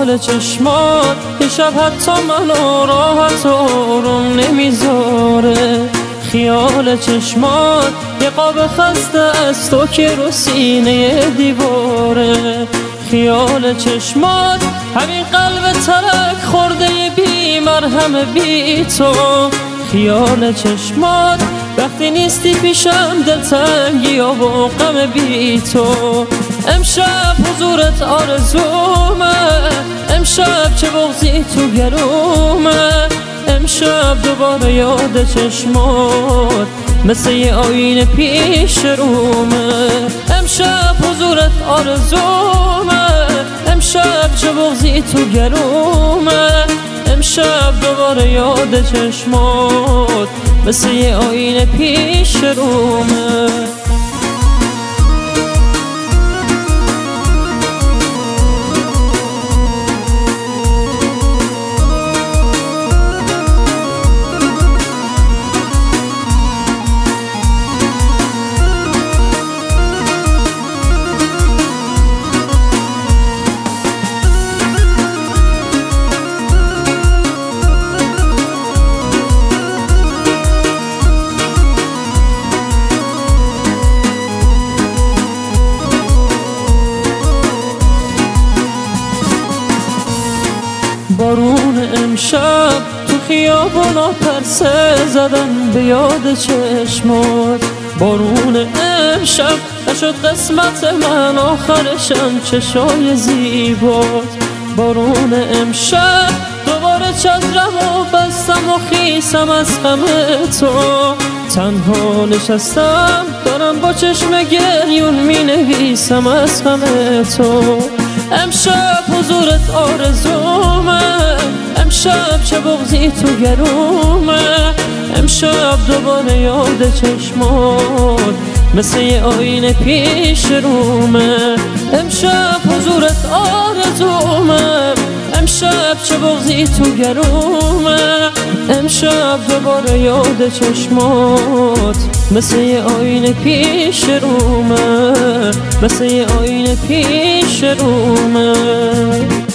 خیال چشمات یه شب حتی منو راحت و آروم نمیذاره. خیال چشمات یه قاب خسته از تو که رو سینه دیواره. خیال چشمات همین قلب ترک خورده بی مرهم بی تو. خیال چشمات وقتی نیستی پیشم دلتنگی و غم بی تو. امشب حضورت آرزومه، امشب چه بغضی تو گلومه. امشب دوباره یاد چشمات مثل یه آینه پیش رومه. امشب حضورت آرزومه، امشب چه بغضی تو گلومه. امشب دوباره یاد چشمات مثل یه آینه پیش رومه. بارون امشب تو خیابونا پرسه زدن به یاد چشمات. بارون امشب نشد قسمت من آخرشم چشای زیبات. بارون امشب دوباره چترمو بستم و خیسم از غم تو. تنها نشستم دارم با چشم گریون می نویسم از غم تو. امشب حضورت آرزومه، امشب چه بغضی تو گلومه. امشب دوباره یاد چشمات مثل یه آینه پیش رومه. امشب حضورت آرزومه، امشب چه بغضی تو گلومه. امشب دوباره یاد چشمات مثل یه آینه پیش رومه، مثل یه آینه پیش رومه.